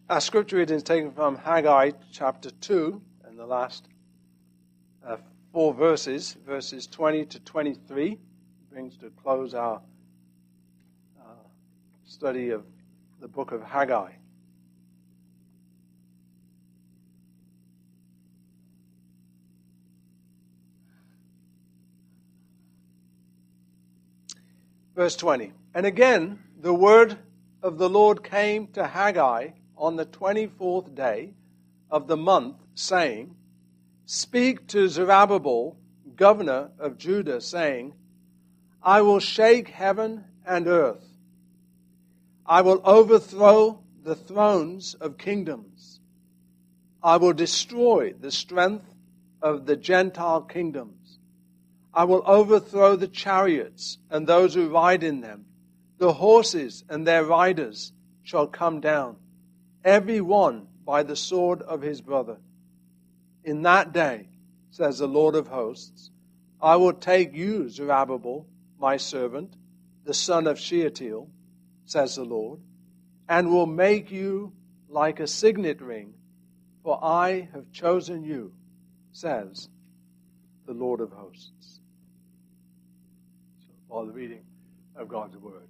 Our scripture reading is taken from Haggai chapter 2, and the last 4 verses 20 to 23, brings to close our study of the book of Haggai. Verse 20, and again the word of the Lord came to Haggai on the 24th day of the month, saying, Speak to Zerubbabel, governor of Judah, saying, I will shake heaven and earth. I will overthrow the thrones of kingdoms. I will destroy the strength of the Gentile kingdoms. I will overthrow the chariots and those who ride in them. The horses and their riders shall come down, every one by the sword of his brother. In that day, says the Lord of hosts, I will take you, Zerubbabel, my servant, the son of Shealtiel, says the Lord, and will make you like a signet ring, for I have chosen you, says the Lord of hosts. So, for the reading of God's word.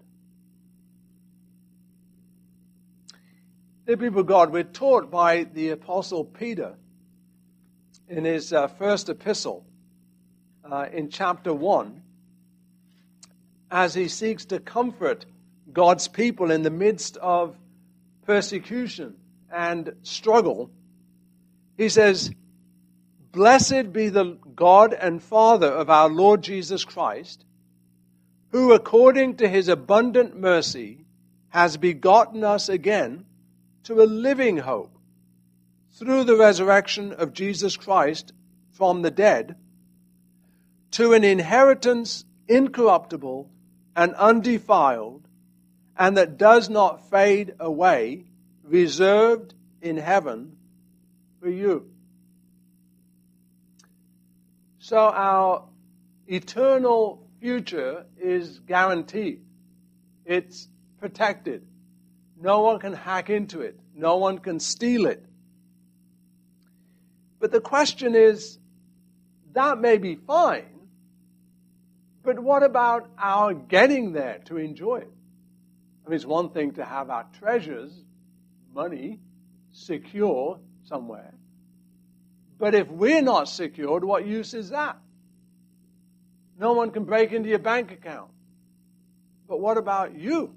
Dear people of God, we're taught by the Apostle Peter in his first epistle in chapter 1, as he seeks to comfort God's people in the midst of persecution and struggle. He says, Blessed be the God and Father of our Lord Jesus Christ, who according to his abundant mercy has begotten us again to a living hope through the resurrection of Jesus Christ from the dead, to an inheritance incorruptible and undefiled, and that does not fade away, reserved in heaven for you. So our eternal future is guaranteed. It's protected. No one can hack into it. No one can steal it. But the question is, that may be fine, but what about our getting there to enjoy it? I mean, it's one thing to have our treasures, money, secure somewhere. But if we're not secured, what use is that? No one can break into your bank account. But what about you?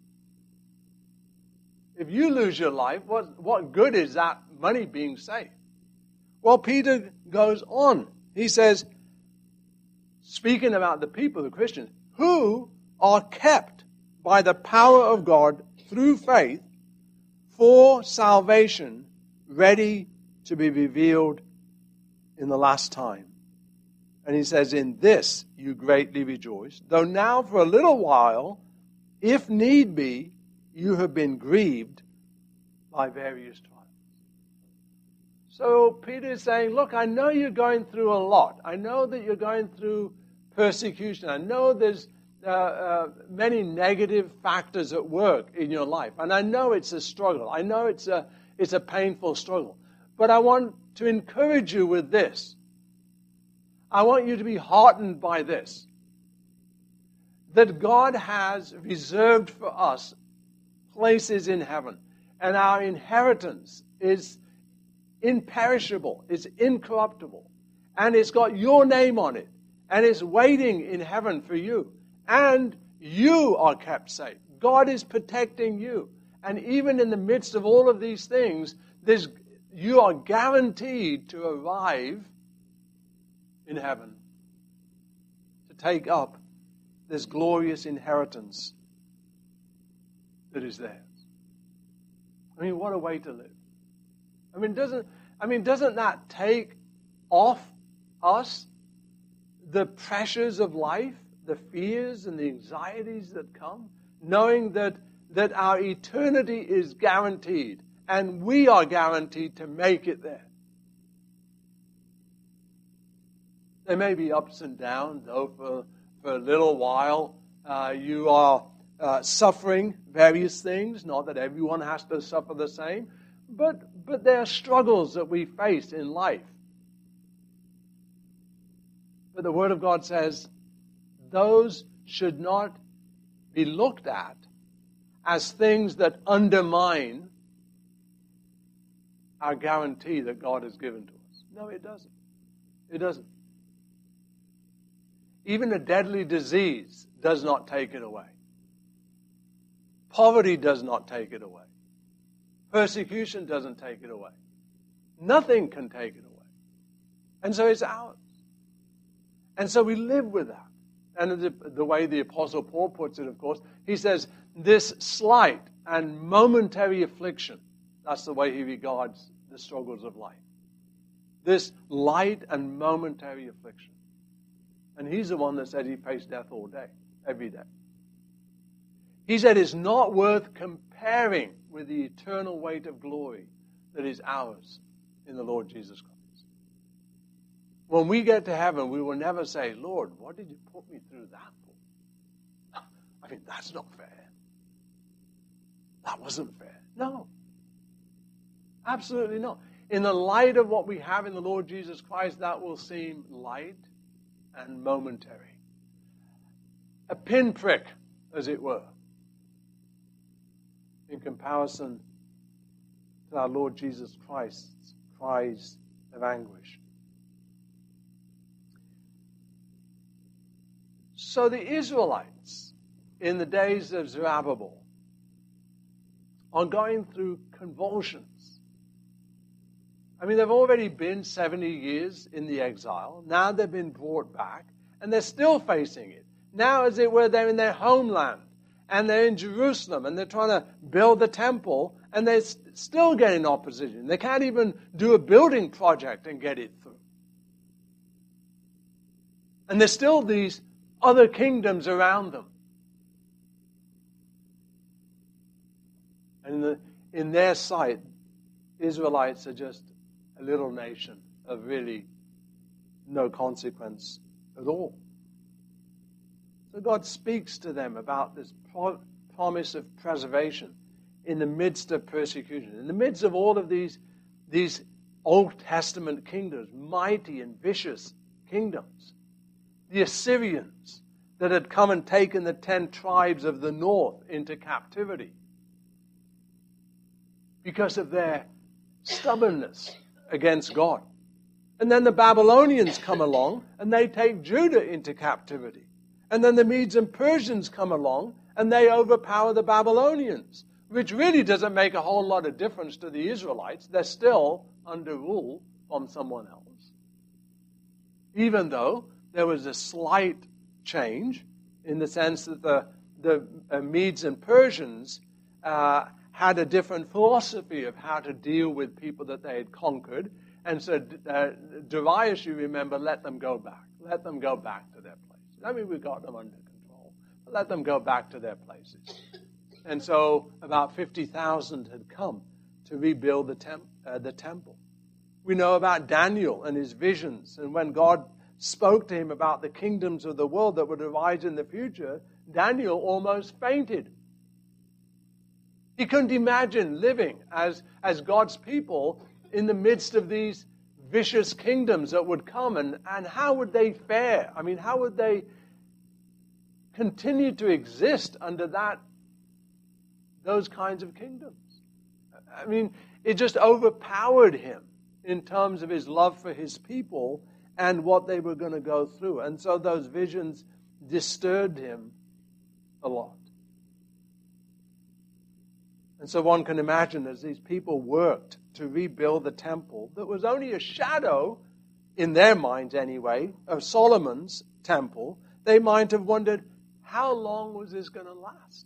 If you lose your life, what good is that money being safe? Well, Peter goes on. He says, speaking about the people, the Christians, who are kept by the power of God through faith for salvation, ready to be revealed in the last time. And he says, in this you greatly rejoice, though now for a little while, if need be, you have been grieved by various trials. So Peter is saying, look, I know you're going through a lot. I know that you're going through persecution. I know there's many negative factors at work in your life. And I know it's a struggle. I know it's a painful struggle. But I want to encourage you with this. I want you to be heartened by this. That God has reserved for us places in heaven. And our inheritance is imperishable, it's incorruptible. And it's got your name on it. And it's waiting in heaven for you. And you are kept safe. God is protecting you. And even in the midst of all of these things, you are guaranteed to arrive in heaven, to take up this glorious inheritance that is theirs. I mean, what a way to live. Doesn't that take off us the pressures of life, the fears and the anxieties that come, knowing that our eternity is guaranteed and we are guaranteed to make it there? There may be ups and downs, though, for a little while. You are suffering various things. Not that everyone has to suffer the same. But there are struggles that we face in life. But the Word of God says those should not be looked at as things that undermine our guarantee that God has given to us. No, it doesn't. It doesn't. Even a deadly disease does not take it away. Poverty does not take it away. Persecution doesn't take it away. Nothing can take it away. And so it's ours. And so we live with that. And the way the Apostle Paul puts it, of course, he says, this slight and momentary affliction, that's the way he regards the struggles of life. This light and momentary affliction. And he's the one that said he faced death all day, every day. He said it's not worth comparing with the eternal weight of glory that is ours in the Lord Jesus Christ. When we get to heaven, we will never say, Lord, what did you put me through that for? I mean, that's not fair. That wasn't fair. No. Absolutely not. In the light of what we have in the Lord Jesus Christ, that will seem light and momentary. A pinprick, as it were, in comparison to our Lord Jesus Christ's cries of anguish. So the Israelites, in the days of Zerubbabel, are going through convulsions. I mean, they've already been 70 years in the exile. Now they've been brought back, and they're still facing it. Now, as it were, they're in their homeland, and they're in Jerusalem, and they're trying to build the temple, and they're still getting opposition. They can't even do a building project and get it through. And there's still these other kingdoms around them. And in their sight, Israelites are just a little nation of really no consequence at all. So God speaks to them about this promise of preservation in the midst of persecution, in the midst of all of these Old Testament kingdoms, mighty and vicious kingdoms. The Assyrians that had come and taken the 10 tribes of the north into captivity because of their stubbornness against God. And then the Babylonians come along and they take Judah into captivity. And then the Medes and Persians come along and they overpower the Babylonians, which really doesn't make a whole lot of difference to the Israelites. They're still under rule from someone else. Even though there was a slight change in the sense that the Medes and Persians had a different philosophy of how to deal with people that they had conquered. And so Darius, you remember, let them go back. Let them go back to their places. I mean, we got them under control. But let them go back to their places. And so about 50,000 had come to rebuild the temple. We know about Daniel and his visions. And when God spoke to him about the kingdoms of the world that would arise in the future, Daniel almost fainted. He couldn't imagine living as God's people in the midst of these vicious kingdoms that would come. And how would they fare? I mean, how would they continue to exist under those kinds of kingdoms? I mean, it just overpowered him in terms of his love for his people and what they were going to go through. And so those visions disturbed him a lot. And so one can imagine as these people worked to rebuild the temple that was only a shadow, in their minds anyway, of Solomon's temple, they might have wondered, how long was this going to last?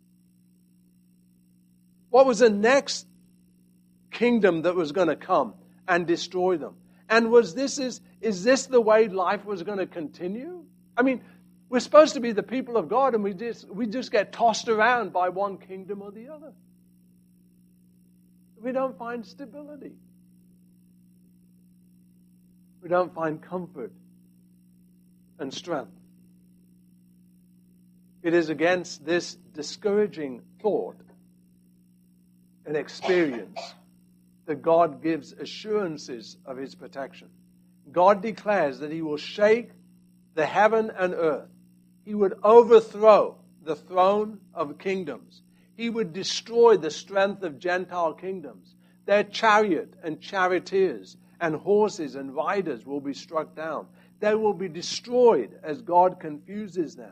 What was the next kingdom that was going to come and destroy them? And is this the way life was going to continue? I mean, we're supposed to be the people of God, and we just get tossed around by one kingdom or the other. We don't find stability. We don't find comfort and strength. It is against this discouraging thought and experience that God gives assurances of his protection. God declares that he will shake the heaven and earth. He would overthrow the throne of kingdoms. He would destroy the strength of Gentile kingdoms. Their chariot and charioteers and horses and riders will be struck down. They will be destroyed as God confuses them.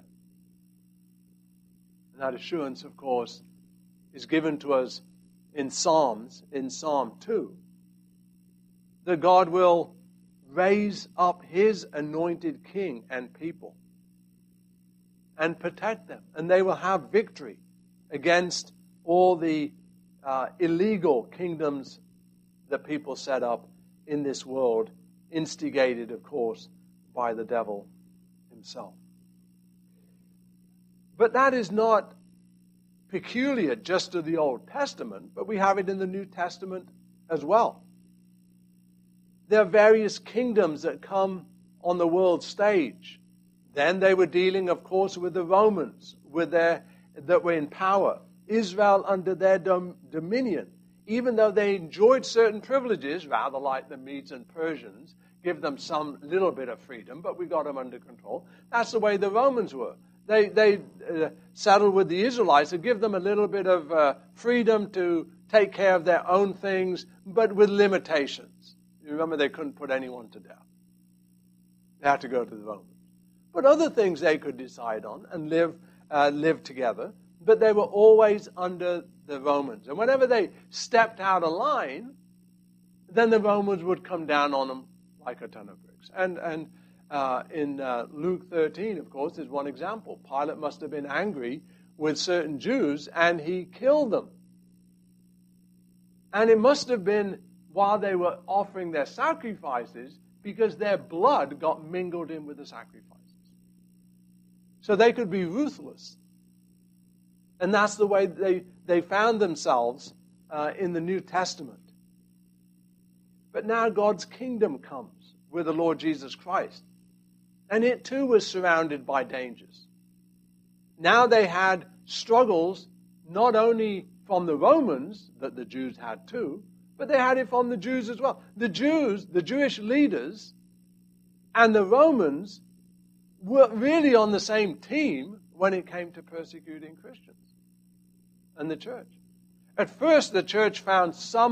And that assurance, of course, is given to us in Psalms, in Psalm 2, that God will raise up his anointed king and people and protect them. And they will have victory against all the illegal kingdoms that people set up in this world, instigated, of course, by the devil himself. But that is not peculiar just to the Old Testament, but we have it in the New Testament as well. There are various kingdoms that come on the world stage. Then they were dealing, of course, with the Romans, that were in power. Israel under their dominion, even though they enjoyed certain privileges, rather like the Medes and Persians, give them some little bit of freedom, but we got them under control. That's the way the Romans were. They settled with the Israelites to give them a little bit of freedom to take care of their own things, but with limitations. You remember they couldn't put anyone to death. They had to go to the Romans. But other things they could decide on and live together, but they were always under the Romans. And whenever they stepped out of line, then the Romans would come down on them like a ton of bricks. And in Luke 13, of course, is one example. Pilate must have been angry with certain Jews, and he killed them. And it must have been while they were offering their sacrifices, because their blood got mingled in with the sacrifices. So they could be ruthless. And that's the way they found themselves in the New Testament. But now God's kingdom comes with the Lord Jesus Christ. And it too was surrounded by dangers. Now they had struggles not only from the Romans, that the Jews had too, but they had it from the Jews as well. The Jews, the Jewish leaders, and the Romans were really on the same team when it came to persecuting Christians and the church. At first, the church found some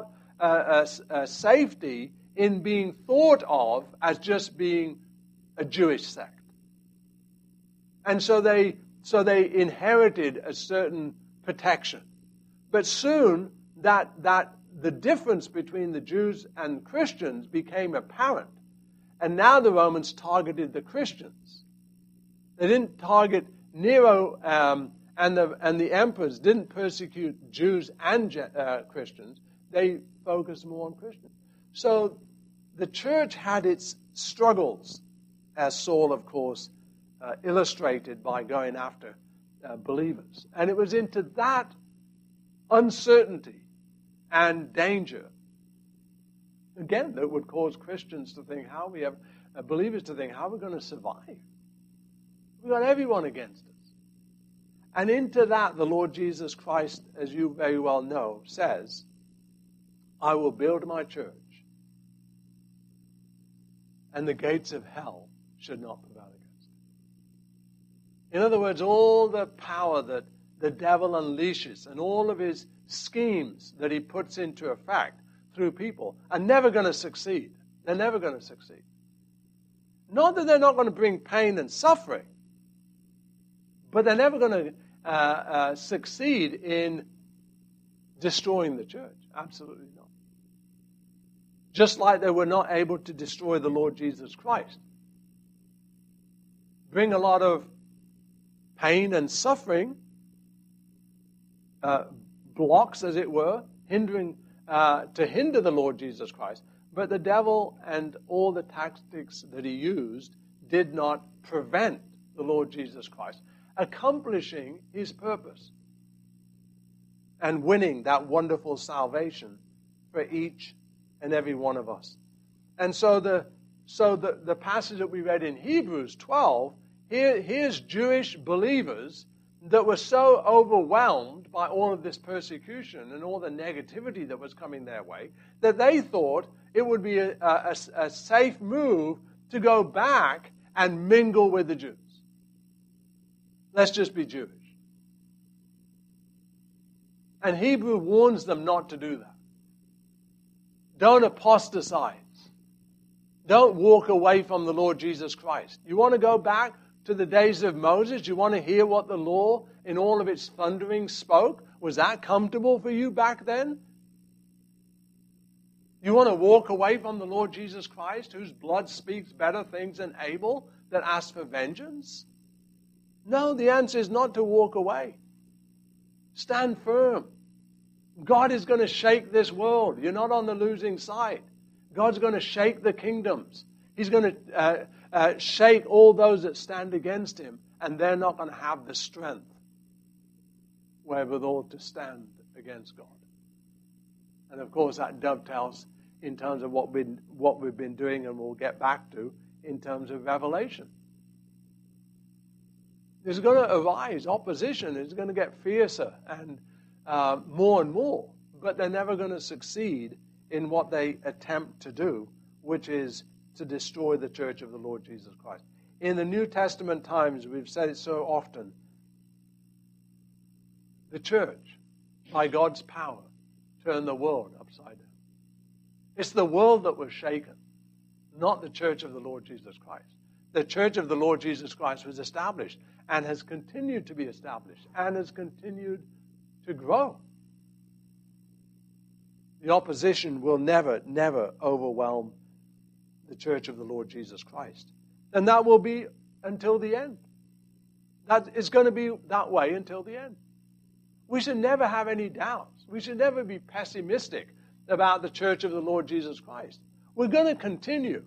safety in being thought of as just being a Jewish sect. And so they inherited a certain protection. But soon that the difference between the Jews and Christians became apparent. And now the Romans targeted the Christians. They didn't target Nero, and the emperors didn't persecute Jews and Christians. They focused more on Christians. So the church had its struggles, as Saul, of course, illustrated by going after believers. And it was into that uncertainty and danger, again, that would cause Christians to think, believers to think, how are we going to survive? We've got everyone against us. And into that, the Lord Jesus Christ, as you very well know, says, I will build my church, and the gates of hell should not prevail against it. In other words, all the power that the devil unleashes and all of his schemes that he puts into effect through people are never going to succeed. They're never going to succeed. Not that they're not going to bring pain and suffering, but they're never going to succeed in destroying the church. Absolutely not. Just like they were not able to destroy the Lord Jesus Christ. Bring a lot of pain and suffering, blocks, as it were, to hinder the Lord Jesus Christ. But the devil and all the tactics that he used did not prevent the Lord Jesus Christ accomplishing his purpose and winning that wonderful salvation for each and every one of us. And so the passage that we read in Hebrews 12, here's Jewish believers that were so overwhelmed by all of this persecution and all the negativity that was coming their way that they thought it would be a safe move to go back and mingle with the Jews. Let's just be Jewish. And Hebrew warns them not to do that. Don't apostatize. Don't walk away from the Lord Jesus Christ. You want to go back to the days of Moses? You want to hear what the law in all of its thundering spoke? Was that comfortable for you back then? You want to walk away from the Lord Jesus Christ, whose blood speaks better things than Abel, that asked for vengeance? No, the answer is not to walk away. Stand firm. God is going to shake this world. You're not on the losing side. God's going to shake the kingdoms. He's going to shake all those that stand against him, and they're not going to have the strength wherewithal to stand against God. And of course, that dovetails in terms of what we've been doing, and we'll get back to in terms of Revelation. There's going to arise opposition. It's going to get fiercer and more and more, but they're never going to succeed in what they attempt to do, which is to destroy the church of the Lord Jesus Christ. In the New Testament times, we've said it so often, the church, by God's power, turned the world upside down. It's the world that was shaken, not the church of the Lord Jesus Christ. The church of the Lord Jesus Christ was established and has continued to be established and has continued to grow. The opposition will never, never overwhelm the church of the Lord Jesus Christ. And that will be until the end. That is going to be that way until the end. We should never have any doubts. We should never be pessimistic about the church of the Lord Jesus Christ. We're going to continue.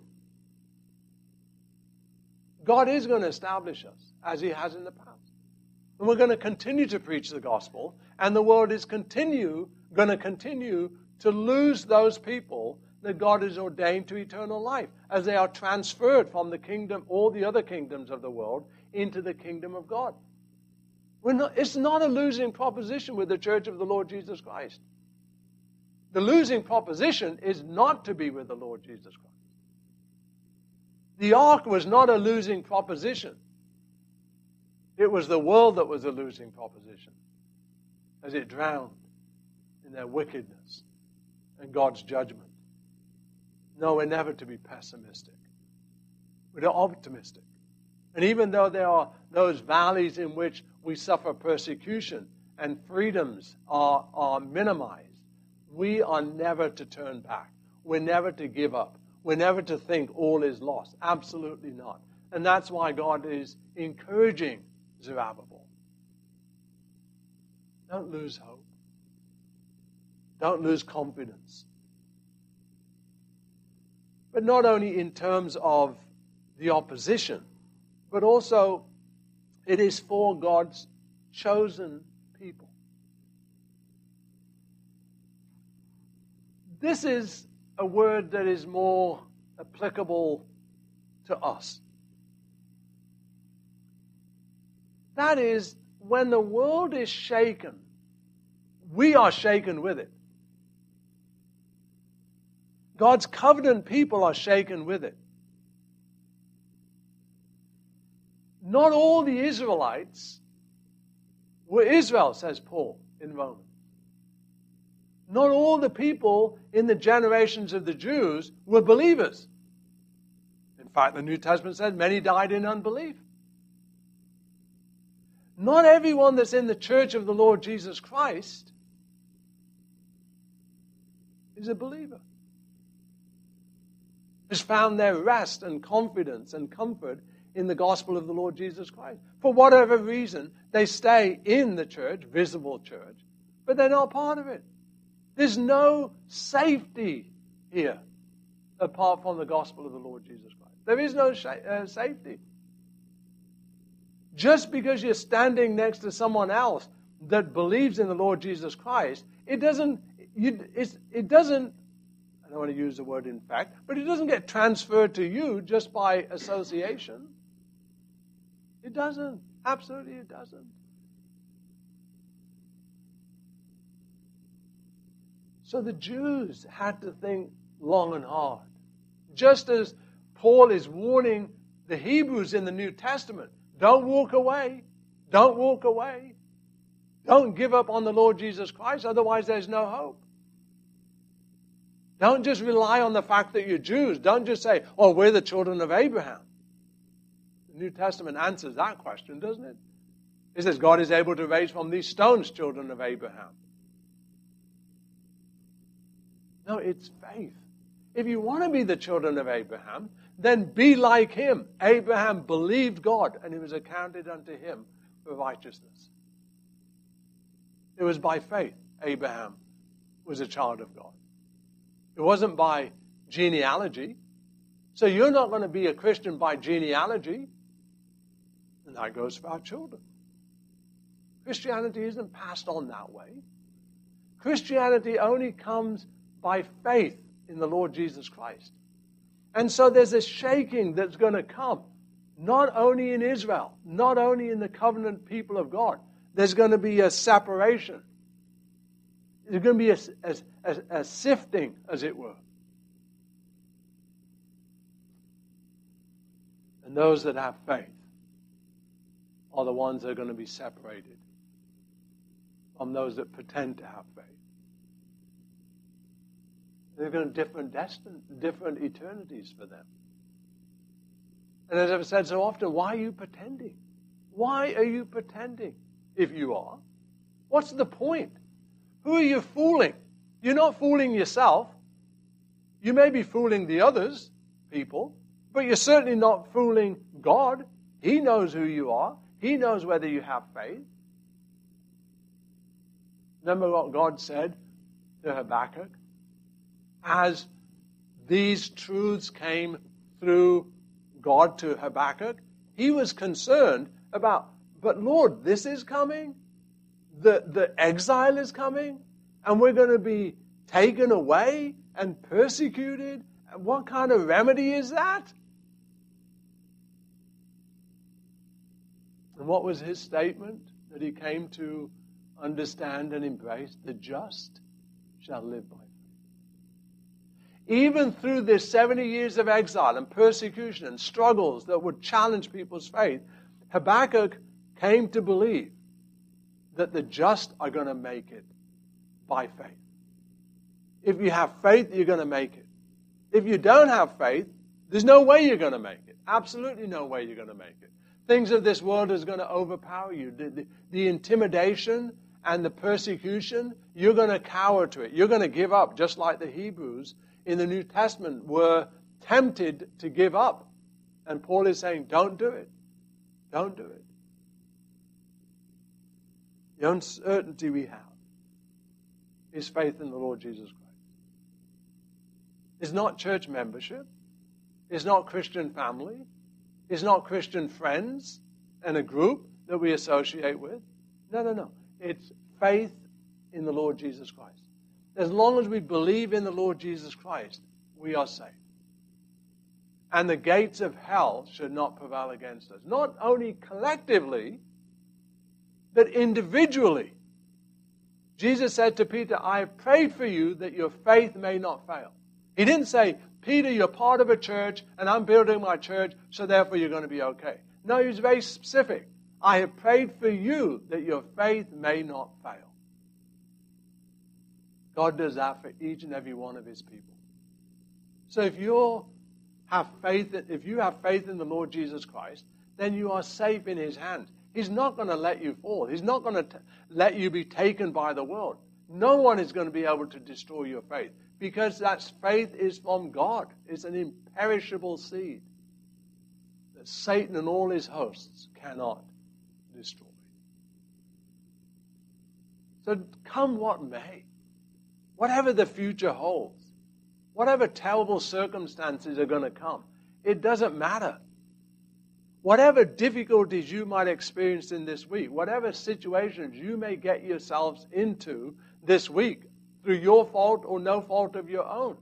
God is going to establish us as he has in the past. And we're going to continue to preach the gospel, and the world is going to continue to lose those people that God has ordained to eternal life as they are transferred from the kingdom, all the other kingdoms of the world, into the kingdom of God. It's not a losing proposition with the church of the Lord Jesus Christ. The losing proposition is not to be with the Lord Jesus Christ. The ark was not a losing proposition. It was the world that was a losing proposition as it drowned in their wickedness and God's judgment. No, we're never to be pessimistic. We're optimistic. And even though there are those valleys in which we suffer persecution and freedoms are minimized, we are never to turn back. We're never to give up. We're never to think all is lost. Absolutely not. And that's why God is encouraging Zerubbabel. Don't lose hope. Don't lose confidence. But not only in terms of the opposition, but also it is for God's chosen people. This is a word that is more applicable to us. That is, when the world is shaken, we are shaken with it. God's covenant people are shaken with it. Not all the Israelites were Israel, says Paul in Romans. Not all the people in the generations of the Jews were believers. In fact, the New Testament says many died in unbelief. Not everyone that's in the church of the Lord Jesus Christ is a believer. Has found their rest and confidence and comfort in the gospel of the Lord Jesus Christ. For whatever reason, they stay in the church, visible church, but they're not part of it. There's no safety here apart from the gospel of the Lord Jesus Christ. There is no safety. Just because you're standing next to someone else that believes in the Lord Jesus Christ, it doesn't, I don't want to use the word in fact, but it doesn't get transferred to you just by association. It doesn't. Absolutely it doesn't. So the Jews had to think long and hard. Just as Paul is warning the Hebrews in the New Testament, don't walk away. Don't walk away. Don't give up on the Lord Jesus Christ, otherwise there's no hope. Don't just rely on the fact that you're Jews. Don't just say, oh, we're the children of Abraham. The New Testament answers that question, doesn't it? It says God is able to raise from these stones children of Abraham. No, it's faith. If you want to be the children of Abraham, then be like him. Abraham believed God, and it was accounted unto him for righteousness. It was by faith Abraham was a child of God. It wasn't by genealogy. So you're not going to be a Christian by genealogy. And that goes for our children. Christianity isn't passed on that way. Christianity only comes by faith in the Lord Jesus Christ. And so there's a shaking that's going to come, not only in Israel, not only in the covenant people of God. There's going to be a separation. There's going to be a sifting, as it were. And those that have faith are the ones that are going to be separated from those that pretend to have faith. They're going to different eternities for them. And as I've said so often, why are you pretending? Why are you pretending if you are? What's the point? Who are you fooling? You're not fooling yourself. You may be fooling the others, people, but you're certainly not fooling God. He knows who you are. He knows whether you have faith. Remember what God said to Habakkuk? As these truths came through God to Habakkuk, he was concerned about, but Lord, this is coming. The exile is coming, and we're going to be taken away and persecuted. And what kind of remedy is that? And what was his statement that he came to understand and embrace? The just shall live by faith. Even through this 70 years of exile and persecution and struggles that would challenge people's faith, Habakkuk came to believe that the just are going to make it by faith. If you have faith, you're going to make it. If you don't have faith, there's no way you're going to make it. Absolutely no way you're going to make it. Things of this world is going to overpower you. The intimidation and the persecution, you're going to cower to it. You're going to give up, just like the Hebrews in the New Testament were tempted to give up. And Paul is saying, don't do it. Don't do it. The uncertainty we have is faith in the Lord Jesus Christ. It's not church membership. It's not Christian family. It's not Christian friends and a group that we associate with. No. It's faith in the Lord Jesus Christ. As long as we believe in the Lord Jesus Christ, we are saved. And the gates of hell should not prevail against us. Not only collectively, but individually. Jesus said to Peter, I have prayed for you that your faith may not fail. He didn't say, Peter, you're part of a church, and I'm building my church, so therefore you're going to be okay. No, he was very specific. I have prayed for you that your faith may not fail. God does that for each and every one of his people. So if you have faith in the Lord Jesus Christ, then you are safe in his hands. He's not going to let you fall. He's not going to let you be taken by the world. No one is going to be able to destroy your faith, because that faith is from God. It's an imperishable seed that Satan and all his hosts cannot destroy. So come what may, whatever the future holds, whatever terrible circumstances are going to come, it doesn't matter. Whatever difficulties you might experience in this week, whatever situations you may get yourselves into this week, through your fault or no fault of your own,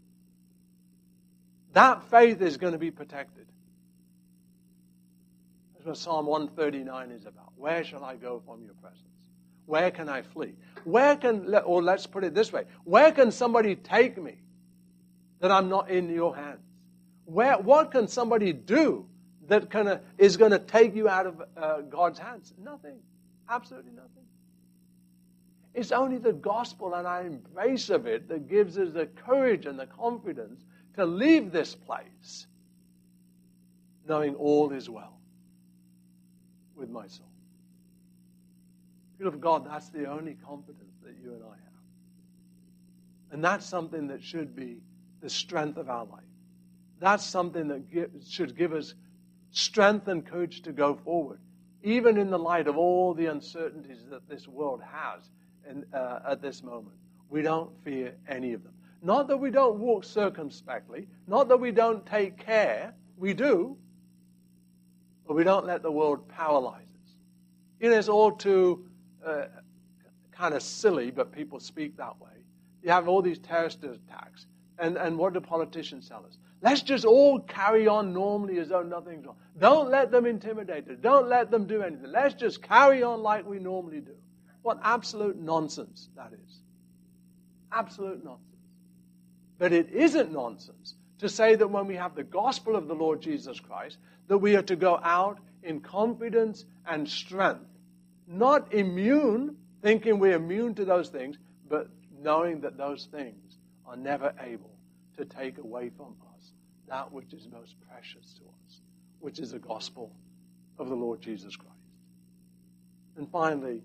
that faith is going to be protected. That's what Psalm 139 is about. Where shall I go from your presence? Where can I flee? Or let's put it this way, where can somebody take me that I'm not in your hands? What can somebody do that is going to take you out of God's hands? Nothing. Absolutely nothing. It's only the gospel and our embrace of it that gives us the courage and the confidence to leave this place knowing all is well with my soul. People of God, that's the only confidence that you and I have. And that's something that should be the strength of our life. That's something that should give us strength and courage to go forward, even in the light of all the uncertainties that this world has at this moment. We don't fear any of them. Not that we don't walk circumspectly, not that we don't take care, we do, but we don't let the world paralyze us. It's all too kind of silly, but people speak that way. You have all these terrorist attacks, and what do politicians tell us? Let's just all carry on normally as though nothing's wrong. Don't let them intimidate us. Don't let them do anything. Let's just carry on like we normally do. What absolute nonsense that is. Absolute nonsense. But it isn't nonsense to say that when we have the gospel of the Lord Jesus Christ, that we are to go out in confidence and strength. Not immune, thinking we're immune to those things, but knowing that those things are never able to take away from us that which is most precious to us, which is the gospel of the Lord Jesus Christ. And finally,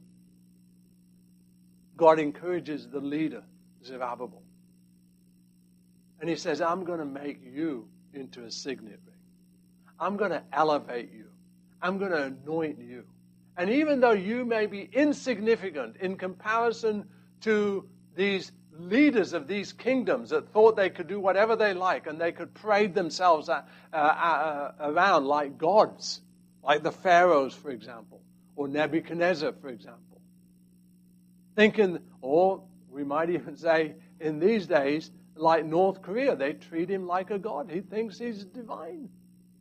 God encourages the leader, Zerubbabel. And he says, I'm going to make you into a signet ring. I'm going to elevate you. I'm going to anoint you. And even though you may be insignificant in comparison to these leaders of these kingdoms that thought they could do whatever they like and they could parade themselves around like gods, like the pharaohs, for example, or Nebuchadnezzar, for example. Thinking, or we might even say in these days, like North Korea, they treat him like a god. He thinks he's divine.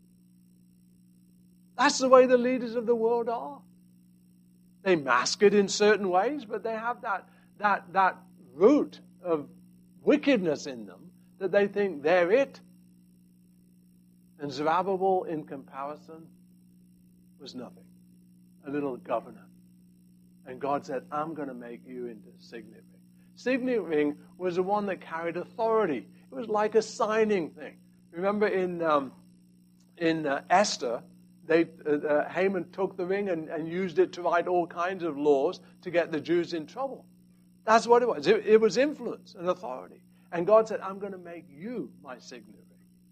That's the way the leaders of the world are. They mask it in certain ways, but they have that root of wickedness in them that they think they're it. And Zerubbabel, in comparison, was nothing. A little governor. And God said, I'm going to make you into a signet ring. Signet ring was the one that carried authority. It was like a signing thing. Remember in Esther, Haman took the ring and used it to write all kinds of laws to get the Jews in trouble. That's what it was. It was influence and authority. And God said, I'm going to make you my signet ring.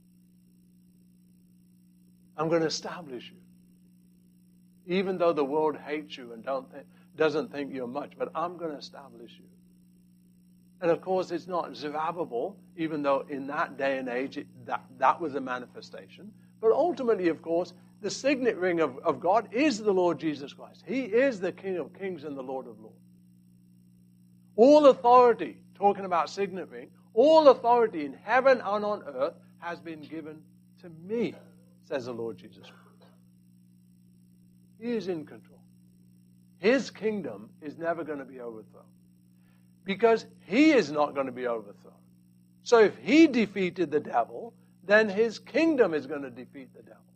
I'm going to establish you. Even though the world hates you and doesn't think you're much, but I'm going to establish you. And of course, it's not Zerubbabel, even though in that day and age that was a manifestation. But ultimately, of course, the signet ring of God is the Lord Jesus Christ. He is the King of kings and the Lord of lords. All authority, talking about signet ring, all authority in heaven and on earth has been given to me, says the Lord Jesus Christ. He is in control. His kingdom is never going to be overthrown. Because he is not going to be overthrown. So if he defeated the devil, then his kingdom is going to defeat the devil.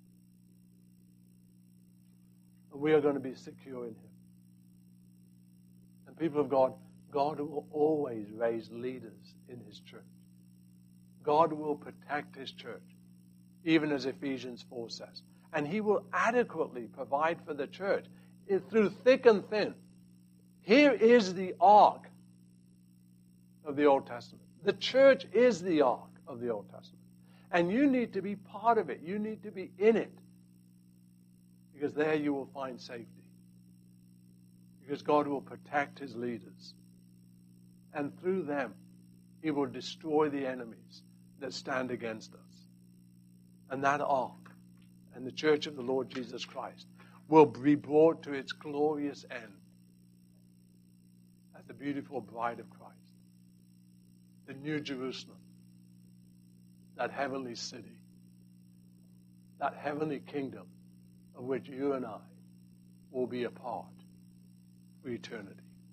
And we are going to be secure in him. And people of God, God will always raise leaders in his church. God will protect his church, even as Ephesians 4 says. And he will adequately provide for the church through thick and thin. Here is the ark of the Old Testament. The church is the ark of the Old Testament. And you need to be part of it. You need to be in it. Because there you will find safety. Because God will protect his leaders. And through them, he will destroy the enemies that stand against us. And that ark and the church of the Lord Jesus Christ will be brought to its glorious end as the beautiful bride of Christ. The New Jerusalem, that heavenly city, that heavenly kingdom of which you and I will be a part for eternity.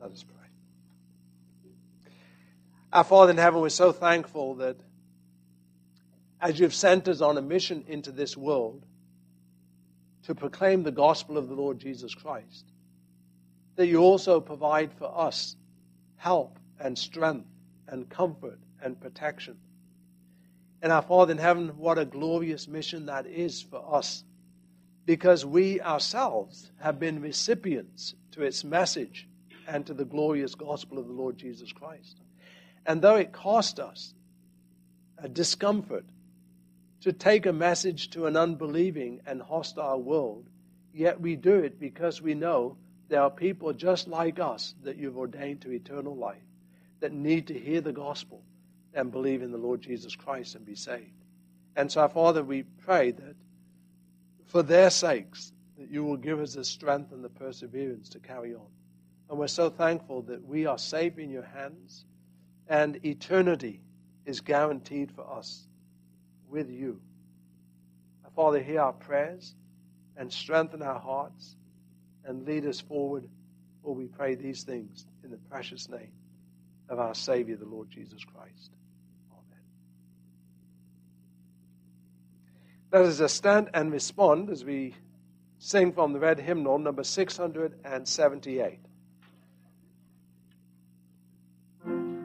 Let us pray. Our Father in heaven, we're so thankful that as you've sent us on a mission into this world to proclaim the gospel of the Lord Jesus Christ, that you also provide for us help and strength and comfort and protection. And our Father in heaven, what a glorious mission that is for us, because we ourselves have been recipients to its message and to the glorious gospel of the Lord Jesus Christ. And though it cost us a discomfort to take a message to an unbelieving and hostile world, yet we do it because we know there are people just like us that you've ordained to eternal life that need to hear the gospel and believe in the Lord Jesus Christ and be saved. And so, our Father, we pray that for their sakes, that you will give us the strength and the perseverance to carry on. And we're so thankful that we are safe in your hands and eternity is guaranteed for us with you. Our Father, hear our prayers and strengthen our hearts and lead us forward, for we pray these things in the precious name of our Savior, the Lord Jesus Christ. Amen. Let us just stand and respond as we sing from the red hymnal, number 678.